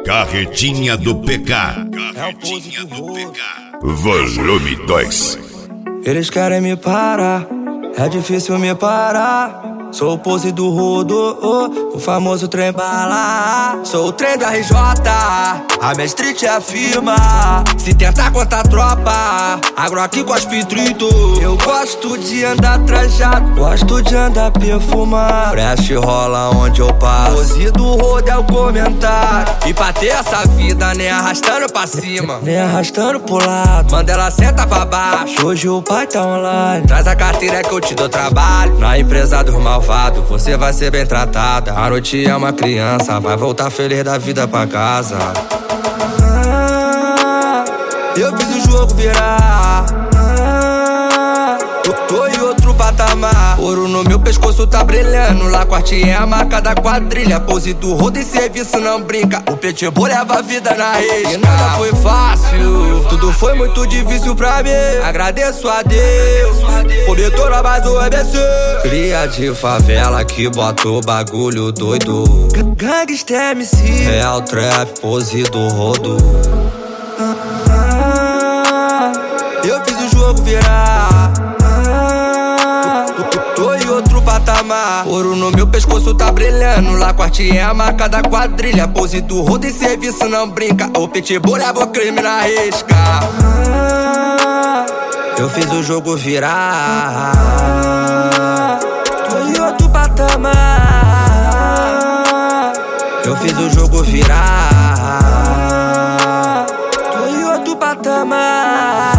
Carretinha do PK. Carretinha do PK. Volume 2. Eles querem me parar, é difícil me parar. Sou o pose do rodo, o famoso trem bala. Sou o trem do RJ, a minha street é a firma. Se tentar contra a tropa, agro aqui com as pitrito. Eu gosto de andar trajado, gosto de andar perfumado. Fresh rola onde eu passo, pose do rodo é o comentário. E pra ter essa vida, nem arrastando pra cima, nem arrastando pro lado. Manda ela senta pra baixo, hoje o pai tá online. Traz a carteira que eu te dou trabalho. Na empresa dos malvados você vai ser bem tratada. A noite é uma criança, vai voltar feliz da vida pra casa. Eu fiz o jogo virar, tô em outro patamar. Ouro no meu pescoço tá brilhando, Lacorte é a marca da quadrilha. Pose do rodo e serviço não brinca, o Pitbull leva a vida na risca. E nada foi fácil, tudo foi muito difícil pra mim. Agradeço a Deus, por me tornar mais um ABC. Cria de favela que bota o bagulho doido. Gangsta MC, real trap, pose do rodo. Eu fiz o jogo virar, tô em outro patamar. Ouro no meu pescoço tá brilhando, Lacorte é a marca da quadrilha. Pose do rodo e serviço não brinca, o Pitbull leva o crime na risca. Eu fiz o jogo virar, tô em outro patamar. Eu fiz o jogo virar, tô em outro patamar.